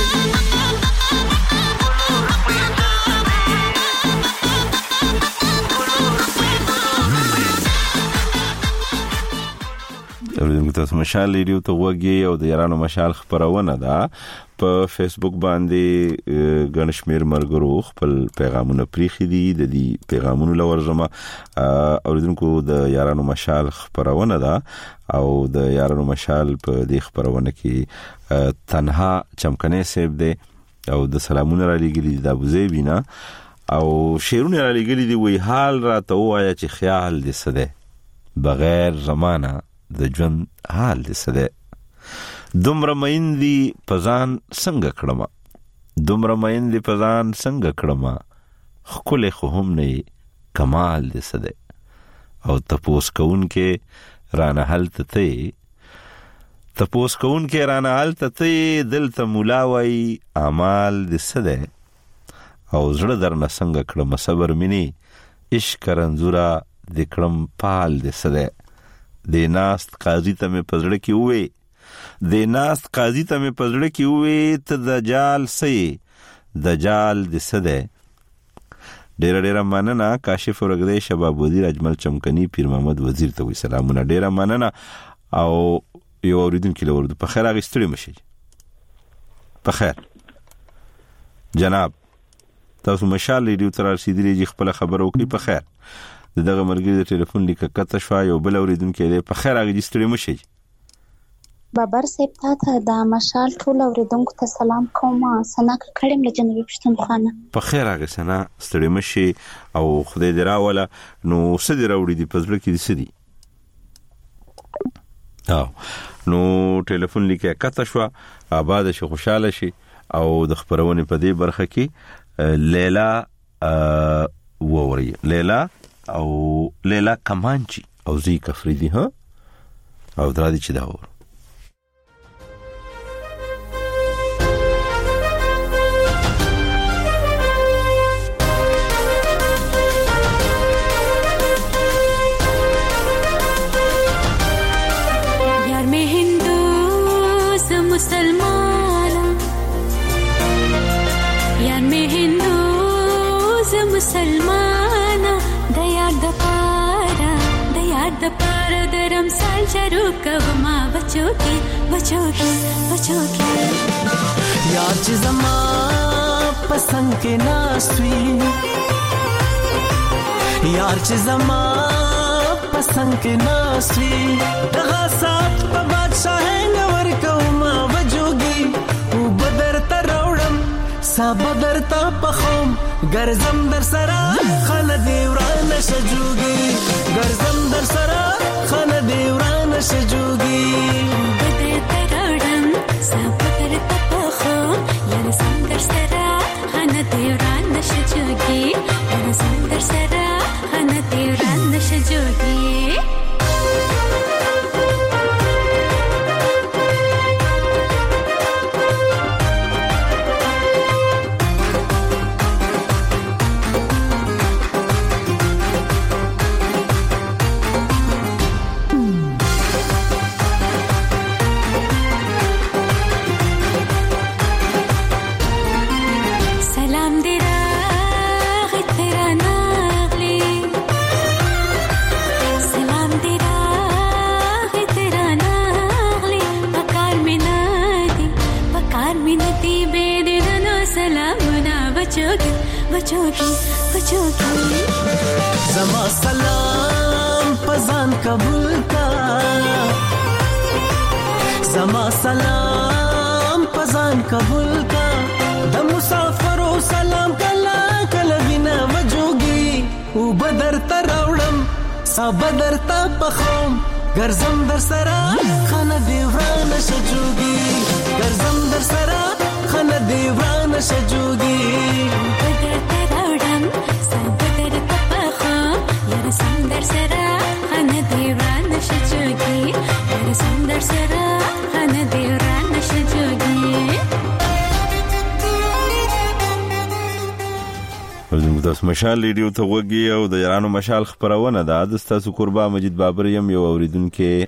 اوریدونکو تاسو مشال ریډیو ته غوږی او د یارانو مشال خبرونه ده په فیسبوک باندې ګڼ شمېر ملګرو خپل پیغامونه پریښي دي د دې پیغامونو لورځمه اوریدونکو د یارانو مشال خبرونه ده او د یارانو مشال په دې خبرونه کې تنها چمکنه سیب دی او د سلامونه را لګیلي د ابوزیبینا او شیرونه را لګیلي دی وی حال را ته وایا چې خیال دې سده بغیر زمانہ د ژوند حال دې سده دومره مېندې پزان څنګه کړم دومره مېندې پزان څنګه کړم خپل خو هم نه کمال دې سده او تپوس کون کې رانه حالت ته تپوس کون کې رانه حالت ته دل ته مولاوي اعمال دې سده او زړه درنه څنګه کړم صبر مني عشق رنزورا دې کړم پال دې سده د ناست قاضي ته مې پزړه کې وې د ناست قاضي ته مې پزړه کې وې ته دجال سي دجال د سده ډېر ډېر مننه کاشف ورګدې شباب وزیر اجمل چمکني پیر محمد وزیر ته وي سلامونه ډېر مننه او یو اوریدونکو له ورته په خیر اغستړي مشي په خیر جناب تاسو مشال ریډیو تر رسیدلې خپل خبرو کوي په خیر دغه مرګي د ټلیفون لیک کته شو یو بل اوریدونکو دې په خیر اغستړي مشي بابر صاحب ته د مشال ټول اوریدونکو ته سلام کوم سنا کړم له جنوبي پښتونخوا په خیر هغه سنا ستړي مشي او خدای دې راوله نو سدي راوړي دي پزړه کې دي سدي او نو ټلیفون لیک کته شو آباد شي خوشاله شي او د خبرونه په دې برخه کې لیلا ووري لیلا او لیلا کمانچی او زی کفریدی ها او درادی چی دا ور यार में हिंदू से मुसलमान यार में हिंदू से मुसलमान दया दपारा दया दपारा दरम साल चरू कवमा बचो की बचो की बचो की यार ची जमा पसंद के नासवी यार ची जमा पसंद के नासवी दगा साथ pa बादशाह नवर कवमा बजोगी u badar tarawdam sa badar ta pkhom گرزم در سرا خانه دیوران شجوگی گرزم در سرا خانه دیوران شجوگی بدر ترارم سابقر تپخم یرزم در سرا خانه دیوران شجوگی یرزم در سرا خانه دیوران شجوگی بچوږي بچوږي بچوږي زما سلام پزان قبول کا زما سلام پزان قبول کا د مسافرو سلام کلا کلا وینا مجوږي او بدر تراوړم سا بدر تا پخوم ګرځم در سره خانه دیوانه شجوږي ګرځم در سره خانه دیوانه شجوږي بدر تراوړم سا بدر تا پخوم ګرځم در سره خانه دیوانه شجوږي ګرځم در سره خانه دیوانه شجوږي تاسو مشال ریډیو ته وګورئ او د یارانو مشال خبرونه ده د تاسو قربا مجید بابر یم یو اوریدونکو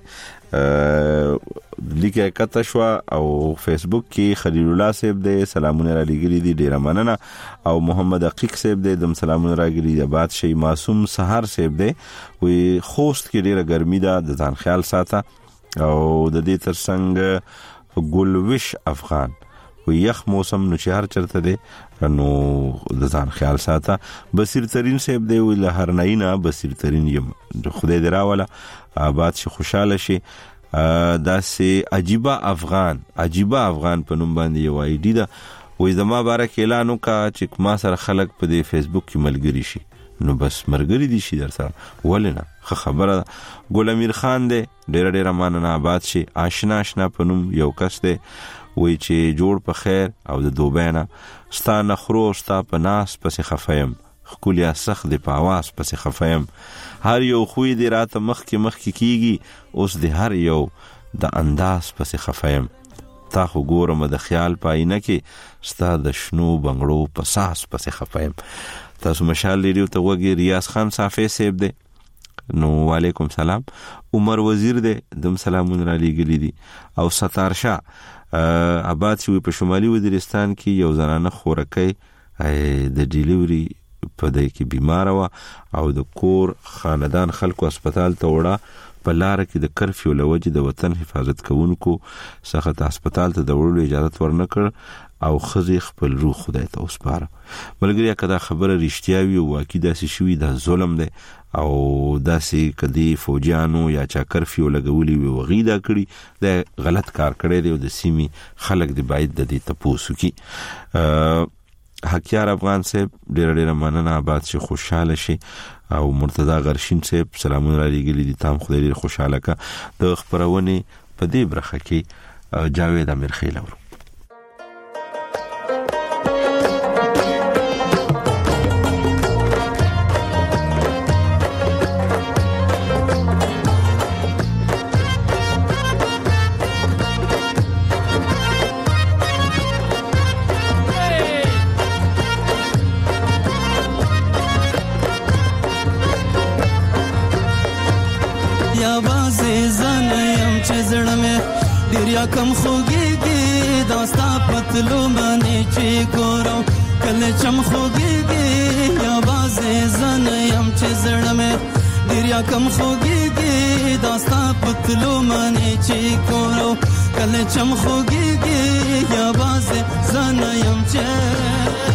لیکه کته شو او فیسبوک کې خلیل الله صاحب د سلامونه را لګری دي ډیره مننه او محمد عقیق صاحب د سلامونه را لګری دي بعد شي معصوم سحر صاحب دی وی خوست کې ډیره ګرمي ده د ځان خیال ساته او د دې ترڅنګ ګلوش افغان و یخ موسم نو چې هر چرته دی نو د ځان خیال ساته بصیر ترین صاحب دی وی له هر نه بصیر ترین یم خدای دې راوله آباد شي خوشاله شي دا سي عجيبه افغان عجيبه افغان په نوم باندې یو آی ډی دا وې زما بارک اعلان وکا چې ما سره خلک په دې فیسبوک کې ملګری شي نو بس مرګری دي شي در سره ولنه خبره ګل امیر خان دی ډېر ډېر ماننه آباد شي آشنا آشنا په نوم یو کس دی وی چې جوړ په خیر او د دوبینه ستا نخرو ستا په ناس پسې خفایم خکولیا سخت دی په आवाज پسې خفایم هر یو خوې دی راته مخ کې مخ کې کیږي اوس دی هر یو د انداز پسې خفایم تا خو ګورم د خیال پاینه کې ستا د شنو بنگړو په ساس پسې خفایم تاسو مشال ریډیو ته وګورئ ریاض خان صافی صاحب دی نو وعلیکم سلام عمر وزیر دی دم سلامون را لګلی دي او ستار شاه آباد شوی په شمالي وزیرستان کې یو زنانه خورکۍ د ډیلیوري په دای کې بیمار و او د کور خاندان خلکو هسپتال ته وړه په لار کې د کرفیو لوجه د وطن حفاظت کوونکو څخه هسپتال ته د وړلو اجازه ورنکړ او خزي خپل روح خدای ته وسپاره ملګری کدا خبره رښتیا وي او واقعي داسې شوی د ظلم دی او داسې کدی فوجانو یا چا کرفیو لګولي وي وغیدا کړی د غلط کار کړی دی او د سیمي خلک دی باید د دې تپوسو کی حکیار افغان صاحب ډیر ډیر مننه آباد شي خوشاله شي او مرتضی غرشین صاحب سلامونه را لګلی دي تام خدای ډیر خوشاله کا د خبرونه په دې برخه کې جاوید امیر خیل اورو کم خوږیږي داستا پتلو باندې چې ګورم کله چم خوږیږي یا بازه زن يم چې زړه مې ډیر یا کم خوږیږي داستا پتلو باندې چې ګورم کله چم خوږیږي یا بازه زن يم چې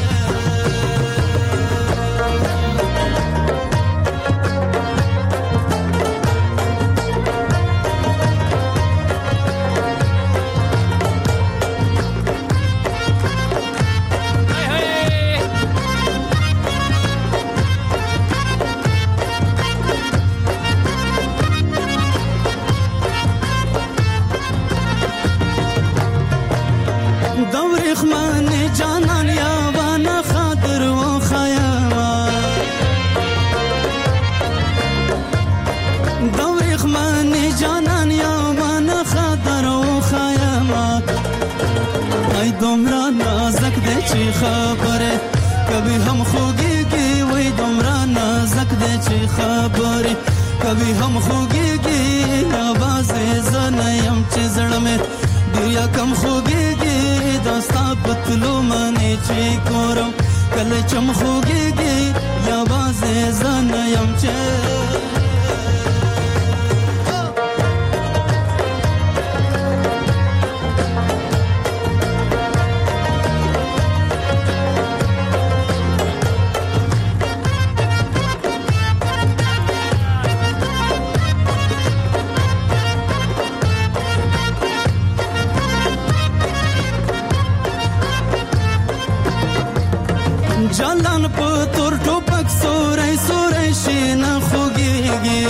چې خبره کبي هم خوږيږي وای دومره نازک دي چې خبره کبي هم خوږيږي आवाज زنه يم چې زړه مې دیا کم خوږيږي داستا پتلو منه چې کورم کله چم خوږيږي आवाज زنه يم چې جلان په تور ټوپک سورې سورې شي نه خوږيږي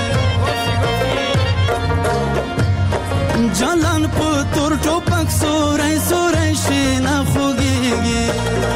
جلان په تور ټوپک سورې سورې شي نه خوږيږي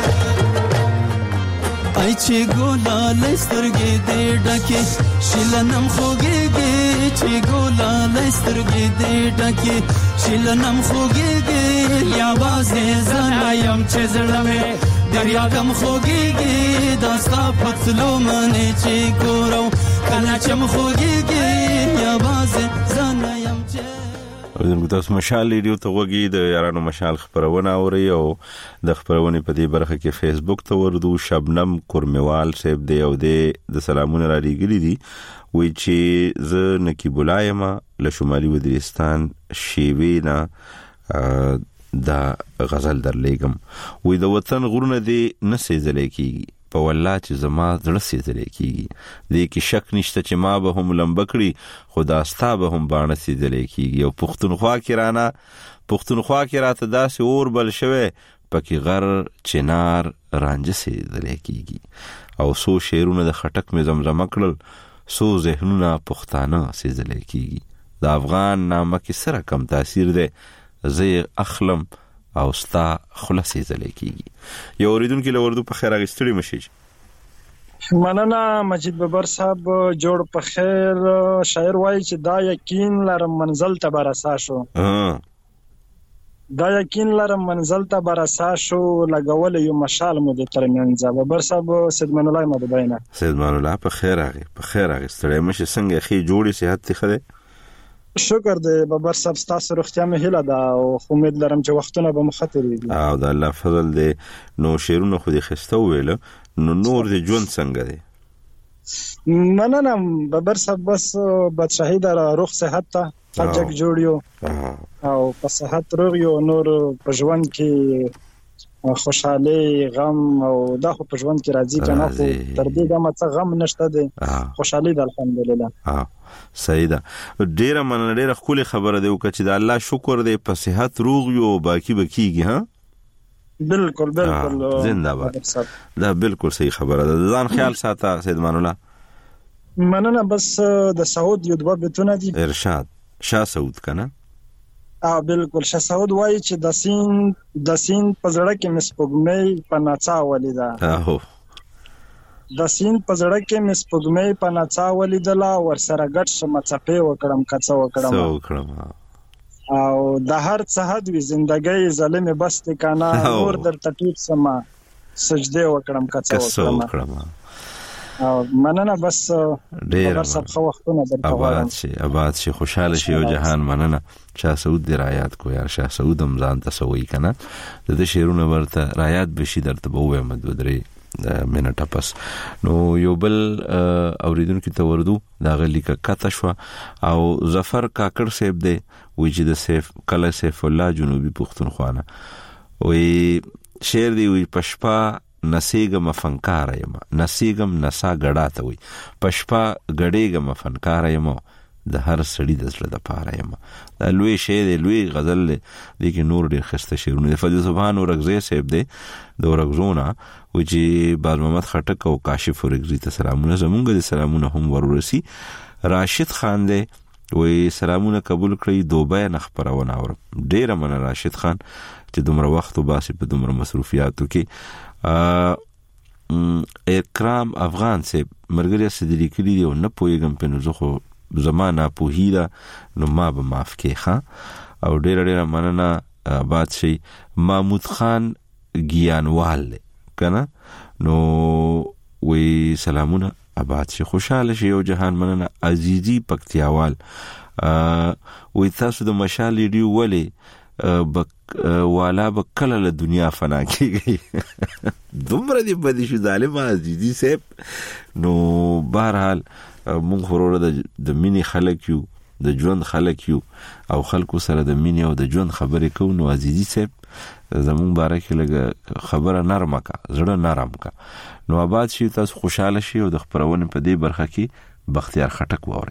ای چې ګولا لسترګې دې ډکه شلنم خوږيږي چې ګولا لسترګې دې ډکه شلنم خوږيږي یا بازه زنایم چې زړه مې دریا غم خوږيږي داستا پتلو منې چې ګورو کله چې مخوږيږي یا بازه زنایم چې زموږ تاسو مشال ریډیو ته وګورئ د یارانو مشال خبرونه اوري او د خبرونه په دې برخه کې فیسبوک ته وردو شبنم کورمیوال صاحب دی او د سلامونه را لګلي دي وی چې ز نکی بولایما له شمالي وزیرستان شیوینا دا غزل درلېګم وی د وطن غرونه دی نسې زلې کیږي په والله چې زما زړه سي زلې کیږي دې کې شک نشته چې ما به هم لمبکړي خدا ستا به هم باڼه سي زلې کیږي او پښتونخوا کې رانه پښتونخوا کې راته داسې اور بل شوه پکې غر چنار رانجه سي زلې کیږي او سو شعرونه د خټک مې زمزمه کړل سو ذهنونه پښتانه سي زلې کیږي د افغان نامه کې سره کم تاثیر ده زه اخلم او ستا خلاصې زلې کیږي یو اوریدونکو له وردو په خیر اغستړي مشي مننه مجید ببر صاحب جوړ په خیر شاعر وایي چې دا یقین لرم منزل ته برسا شو دا یقین لرم منزل ته برسا شو لګول یو مشال مو د ترمنځ ببر صاحب سیدمان الله مدبینه سیدمان الله په خیر اغي په خیر اغستړي مشي څنګه خي جوړي صحت ته خده شکر دې ببر صاحب تاسو روغتیا مې هیله ده او امید لرم چې وختونه به مخاطرېږي او د الله فضل دې نو شیرونه خو دې خسته ویل نو نور دې ژوند څنګه دی مننه ببر صاحب بس بادشاہي د روغ صحت ته فجک جوړیو او په صحت روغ یو نور په ژوند کې خوشاله غم او دا خو په ژوند کې راځي کنه خو تر دې دا مڅ غم نشته دي خوشالي ده الحمدلله ها صحیح ده ډیره من ډیره خولي خبره دی او چې د الله شکر دی په صحت روغ یو باقی بکیږي ها بالکل بالکل زنده‌باد دا بالکل صحیح خبره ده ځان خیال ساته سیدمان الله مننه بس د سعود یو دوه بیتونه دي ارشاد شاه سعود کنه اه بالکل شاه سعود وایي چې د سین د سین په زړه کې مسپوږمۍ په ناڅا ولیدا اهو د سین په زړه کې مسپوږمۍ په ناڅا ولیدلا ور سره ګټ شم چپې وکړم کڅ وکړم څو وکړم او د هر څه حد وی ژوندۍ ظلم بس کنه اور در تټیټ سما سجده وکړم کڅ وکړم او مننه بس ډیر سب خو وختونه درته آباد شي آباد شي خوشاله شي او جهان مننه شاه سعود دی رایات کو یار شاه سعود هم ځان ته سوي کنه د شیرونه ورته رایات بشي درته بوې مد ودري منټه پس نو یو بل اوریدونکو ته وردو دا غلی کا کته شو او ظفر کاکړ صاحب دی وی چې د سیف کله سیف الله جنوبي پښتونخوا وی شعر دی وی پشپا نسیګم فنکار یم نسیګم نسا غړا ته وي پشپا غړېګم فنکار یم د هر سړی د زړه د پاره یم د لوی شعر لوی غزل دی کې نور ډیر خسته شعرونه فضل سبحان او رغزه صاحب دی د رغزونه و چې باز محمد خټک او کاشف ورغزي ته سلامونه زمونږ د سلامونه هم ورورسي راشد خان دی وې سلامونه قبول کړی دوبه نه خبرونه اور ډیر من راشد خان چې دومره وخت وباسي په دومره مصروفیاتو کې اکرام افغان سے مرګریا صدری کلی دی او نه پویګم په نو زخه زمانہ پوهیدا نو ما به معاف کې ښا او ډیر ډیر مننه آباد شي محمود خان ګیانوال کنه نو وی سلامونه آباد شي خوشاله شي او جهان مننه عزیزی پکتیاوال وی تاسو د مشال ریډیو ولی بک والا بکله له دنیا فنا کیږي دومره دی بدی شو ظالم عزیزی صاحب نو بهرحال مونږ ورور د مینی خلک یو د ژوند خلک یو او خلکو سره د مینی او د ژوند خبرې کوو نو عزیزی صاحب زمون بارکه لګه خبره نرمه کا زړه نرم کا نو آباد شي تاسو خوشاله شي او د خبرونه په دې برخه کې بختیار خټک ووري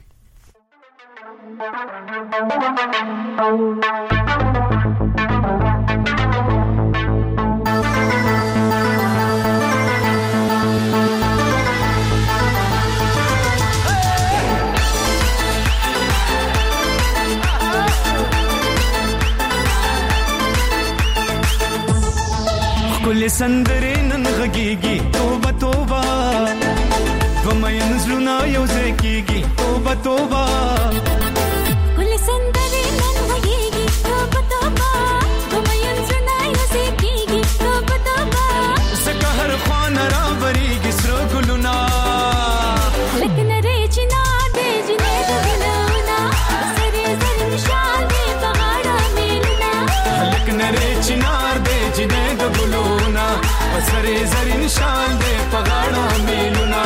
کل سندرې نن غږیږي توبه توبه ومین زلونا یو ځای کیږي توبه توبه کل سندرې نن غږیږي توبه توبه ومین زلونا یو ځای کیږي توبه توبه زکه هر خوان را بریږي سره ګلونا لکه نری چنار دې جنې د ګلونا سره زرین شال دې په غاړه میلونا لکه نری چنار دې جنې د ګلونا سره زرین شال دې په غاړه میلونا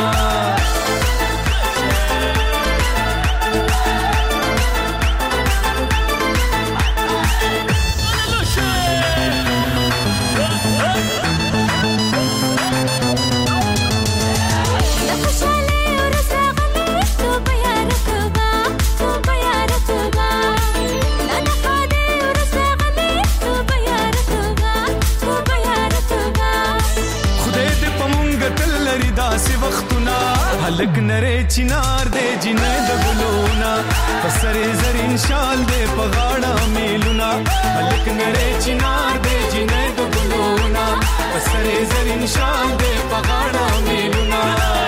لک نری چنار دې جنې د ګلونا پسرې زرین شال دې په غاړه میلونا لک نری چنار دې جنې د ګلونا پسرې زرین شال دې په غاړه میلونا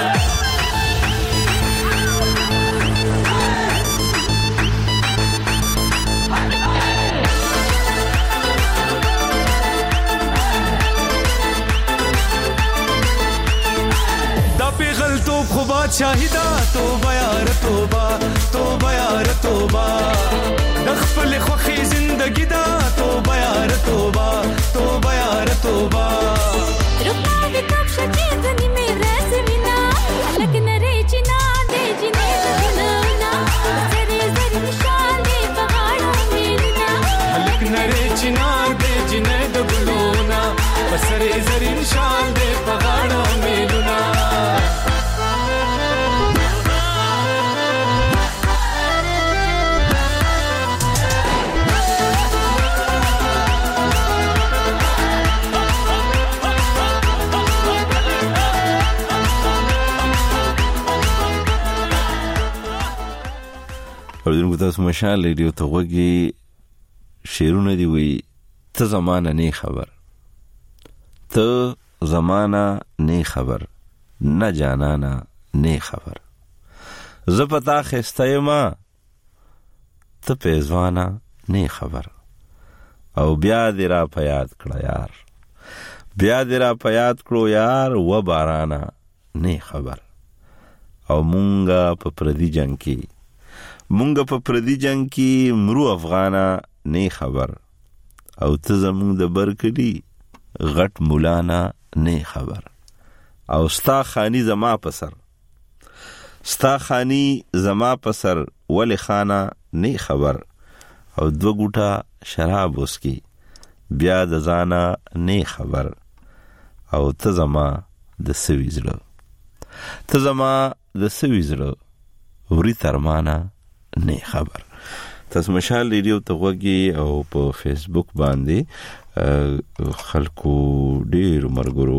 خو بادشاہیدا توبه یار توبه توبه یار توبه د خپل خوخي زندگی دا توبه یار توبه توبه یار توبه رکا دې کب شکی ځنی مې رسمینا لکه نری چنار دې جنې د ګلونا سره زرین شال دې په غاړه میلونا لکه نری چنار دې جنې د ګلونا سره زرین شال دې په غاړه میلونا اوردونکو تاسو مشال ریډیو ته وګي شعرونه دی وی ته زمانہ نه خبر ته زمانہ نه خبر نه جانانا نه خبر ز پتا خسته ما ته پېزوانا نه خبر او بیا دې را پیاد کړه یار بیا دې را پیاد کړو یار و بارانا نه خبر او مونږه په پردي جنگ کې مونږ په پردي جنگ کې مرو افغانا نه خبر او ته زمونږ د برکلی غټ مولانا نه خبر او ستا خانی زما پسر ستا خانی زما پسر ولی خانا نه خبر او دو ګوټه شراب وسکی بیا د زانا نه خبر او ته زما د سويزړه ته زما د سويزړه وري ترمانه نه خبر تاسو مشال ریډیو ته وګي او په فیسبوک باندې خلکو ډیر مرګرو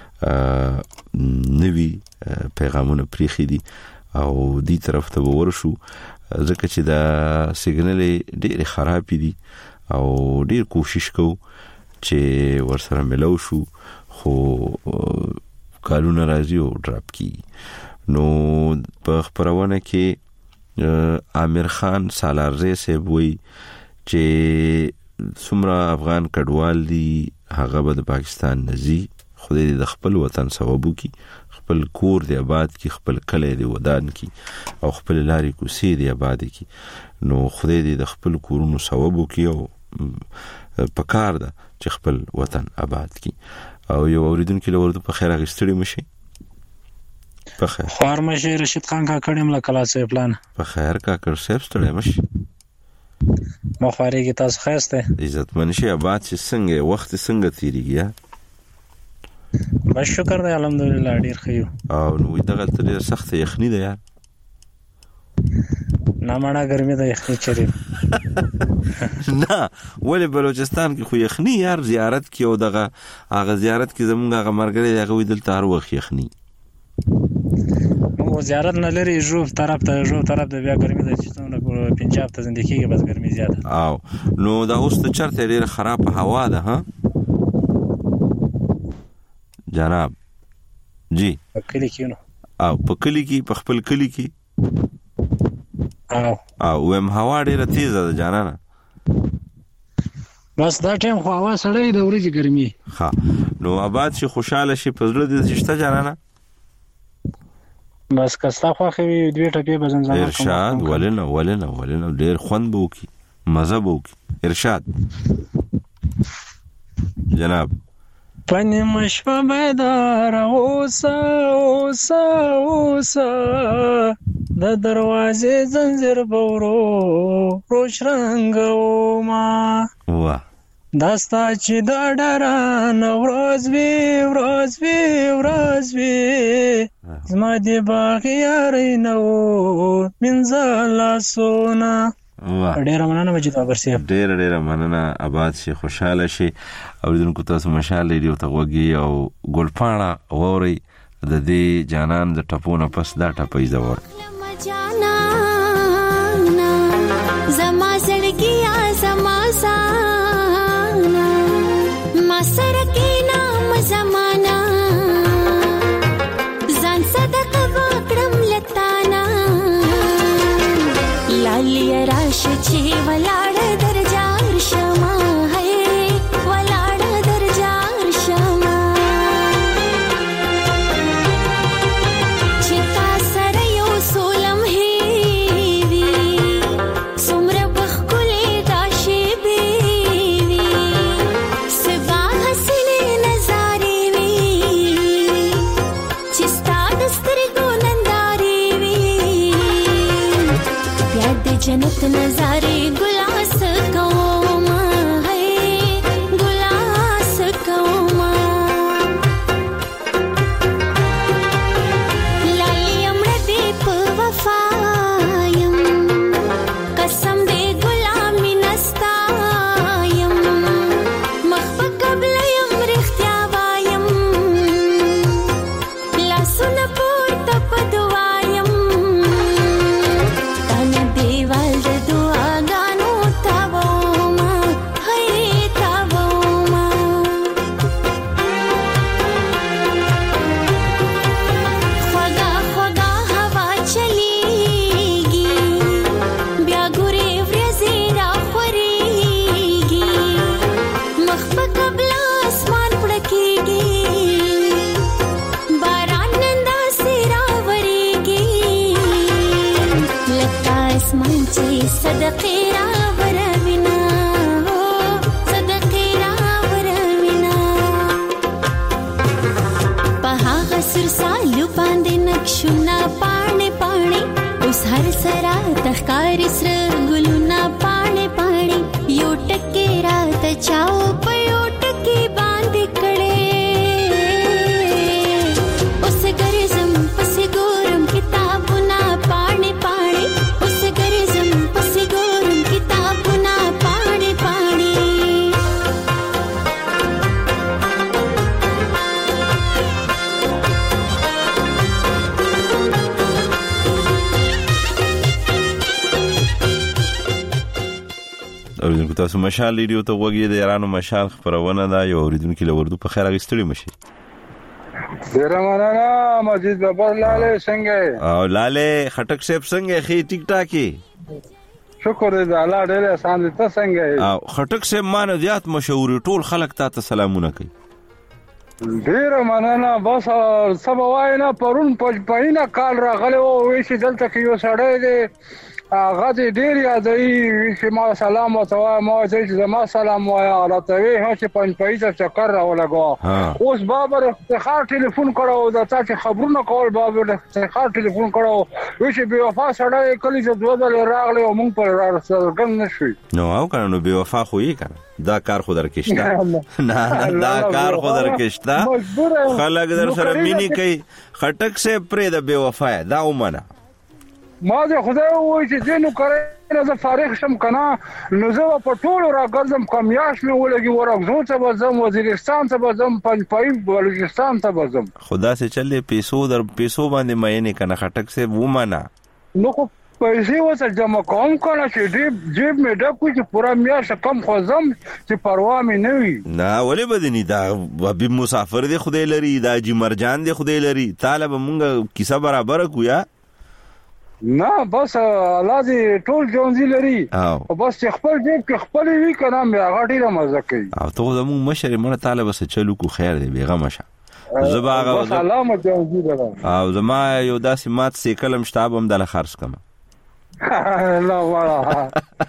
نوی پیغامونه پریخي دي او دی طرف ته ورشو ځکه چې دا سیګنل ډیر خراب دي او ډیر کوشش کو چې ورسره ملو شو خو کارونه راځي او ډراپ کی نو په خبرونه کې عامر خان سالارزه صاحب وی چې څومره افغان کډوال دي هغه به د پاکستان نزي خدای دې د خپل وطن ثوابو کی خپل کور دی آباد کی خپل کلی دی ودان کی او خپل لاري کوسي دی آباد کی نو خدای دې د خپل کورونو ثوابو کی او پکار ده چې خپل وطن آباد کی او یو اوریدونکو لورته په خیر غستړي مشي په خیر خور مشه رشید خان کا کړم لا کلاسه پلان په خیر کا کر سیف ستړي مشي مخاري کی تاسو خسته عزت منشي آباد چې څنګه وخت څنګه تیریږي بس شکر دی الحمدلله ډیر خيو او نو دغه ډیر سخت یخنی ده یار نه مانا ګرمي ده یخنی چری نه ولې بلوچستان کې خو یخنی یار زیارت کې او دغه هغه زیارت کې زمونږ هغه مرګري هغه ویدل تار وخ یخنی او زیارت نه لري جو طرف ته جو طرف ته بیا ګرمي ده چې څنګه پنجاب ته زندگی کې بس ګرمي زیاده او نو دا اوس ته چرته ډیر خراب هوا ده ها جناب جی په کلی کې نو او په کلی کې په خپل کلی کې او او ویم هوا ډیره تیزه ده جانانه بس دا ټیم خو هوا سړی د ورځې ګرمي ها نو آباد شي خوشاله شي په زړه دې شته جانانه بس کستا خو خو دوی ټپې به زنځانه کوم ارشاد ولنه ولنه ولنه ډیر خوند بو کی مزه بو کی ارشاد جناب پنی مشفا بیدار اوسا اوسا اوسا د دروازې زنجیر بورو روش رنگو ما واه داستا چې د ډاران ورځ وی ورځ وی ورځ وی زما دی باغ یاري نو منزل سونا ډیر مننه مجید بابر صاحب ډیر ډیر مننه آباد شي خوشاله شي او دونکو تاسو مشال لري او تغوږی او ګلپاڼه ووري د دې جانان د ټپونه پس دا ټپې زور جانا زما زړګیا زما سانا ما سره کې نام زمانہ ځان صدقه وکړم لتانا لالی راش چې ولاړ درجار شما ہے ولاړ درجار شما چې تا سره یو سولم هی وی څومره بخکلې داشي بي وی سبا حسنه نظارې وی چې ستا دسترګو نندارې وی پیار د جنت نظارې ګلاس کوما ہے ګلاس کوما لالی امړه دې په وفایم قسم دې غلامی نستایم مخبه قبل یم رښتیا وایم لاسونه پورته په دعایم تانه دیوال د دعاګانو تاوما ہے تاوما خوږه خوږه هوا چلیږي بیا ګورې ورځې راخورېږي مخ په قبله اسمان پړکېږي باران نن داسې راورېږي لکه اسمان چې صدقې راوروينا صدقې راوروينا په هغه سر سالو باندې نقشونه پاڼې پاڼې اوس هر سرا تخکار سر ګلونه پاڼې پاڼې یو ټکې رات چاو په یو ټکې باندې کړې اوس ګرځم پسې ګورم کتابونه پاڼې پاڼې اوس ګرځم پسې ګورم کتابونه پاڼې پاڼې اوریدونکو تاسو مشال لري او تغوږی د ایرانو مشال خبرونه دا یو اوریدونکو لوردو په خیر غستړي مشي ډیر مننه مجید بابر لاله څنګه او لاله خټک صاحب څنګه خې ټیک ټاکي شکر دې الله ډېر احسان دې ته څنګه او خټک صاحب مان زیات مشهور ټول خلک ته سلامونه کوي ډیر مننه بس سبا واینا پرون پاینه کال راغله او وی چې دلته کې یو سړی دی هغه دې ډیر یادوي چې ما سلام وتاوه ما چې زما سلام وایا راته وی چې پنځ پیسې چکر راولګو اوس بابر افتخار ټلیفون کړو دا چې خبرونه کول بابر افتخار ټلیفون کړو وی چې بي وفا سړی کلی چې دوه ځله راغلی او مونږ پر راځګن نشوي نو او کنه بي وفا خو یې کنه دا کار خو درکشتا نه دا کار خو درکشتا خلک در سره مینی کوي خټک سه پرې د بي وفا دا ومنه ما دې خدای وایي چې دینو کړی زه فارغ شم کنه نو زه په ټولو راګرځم کمیاش مې ولګي ورغزو ته بزم وزیرستان ته بزم پنځپای بلوچستان ته بزم خدا سے چلے پیسو در پیسو باندې مې نه کنه خټک سے ومنه نو خو پیسې وسه جمع کوم کنه چې دې جیب مې ډکو چې پورا میاشت کم خوځم چې پروا مې نه وي. نه ولې بدني دا حبیب مسافر دی خدای لري دا جی مرجان دی خدای لري طالب مونږه کیسه برابر کو یا نه بس الله دې ټول جونزي لري او بس خپل جیب کې خپل وی کنه مې هغه ډیره مزه کوي. او ته زموږ مشر مړه طالب سره چلو کو خیر دی بیغه مشه زبا هغه سلام جونزي لرم او زما یو داسې مات سي کلم شتابم دله خرڅ کما لا والله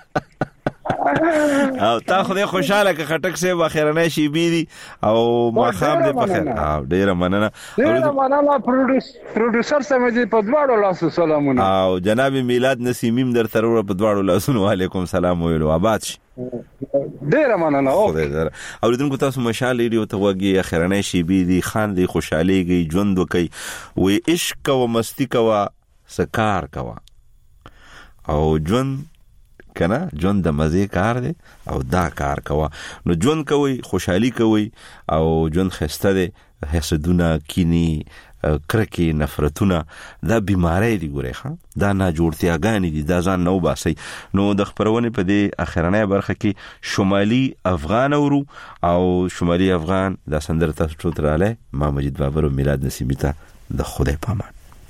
او تا خو دې خوشاله که خټک سه بخیرنه شي بيدي او ما خام دې په خیر او ډیره مننه ډیره مننه پروډوسر سم دې په دواړو لاسو سلامونه او جناب میلاد نسیمیم در ترور په دواړو لاسو علیکم سلام ویلو آباد شي ډیره مننه او اوریدونکو تاسو مشال ریډیو ته وګي اخرنه شي بيدي خان دې خوشاليږي ژوند وکي وې عشق او مستی کوا سکار کوا او ژوند کنه ژوند د مزه کار دی او دا کار کوا نو ژوند کوي خوشحالي کوي او ژوند خسته دی حسدونه کینی کرکی نفرتونه دا بیماری دی ګوره ها دا نه جوړتیاګانی دي دا ځان نو باسي نو د خبرونه په دې اخرنه برخه کې شمالي افغان ورو او شمالي افغان دا سندر تاسو تراله ما مجید بابر او میلاد نسیمی ته د خدای پامان.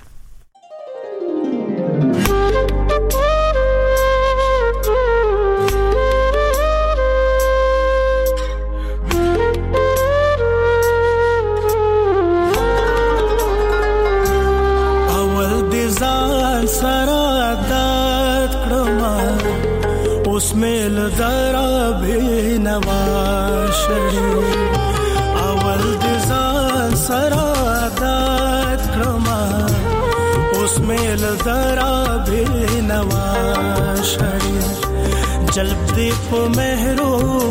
اسمیل درا بی نواشری اول دزان سرادات کرما اسمیل درا بی نواشری جلب دی پو مہرو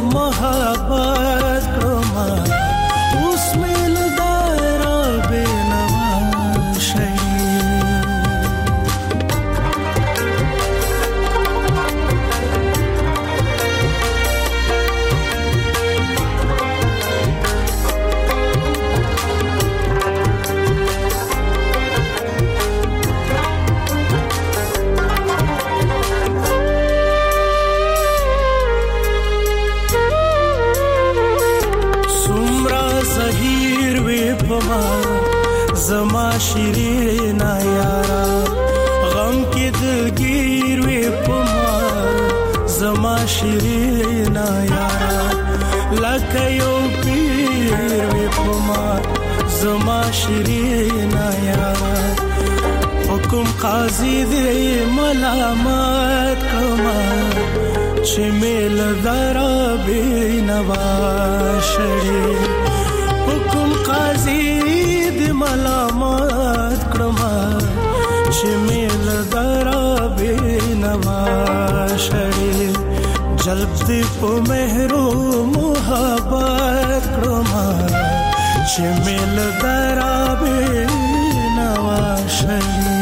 محبت کرما اسمیل درا بی نواشری زما شیرینا یارا غم کې دلګیر وې پما زما شیرینا یارا لکه یو پیر وې پما زما شیرینا یارا حکم قاضي دې ملامت کما چې مل درا به نواشړي حکم قاضي ملامت کرما شمیل درا بے نواشری جلب دی پو مہرو محبت کرما شمیل درا بے نواشری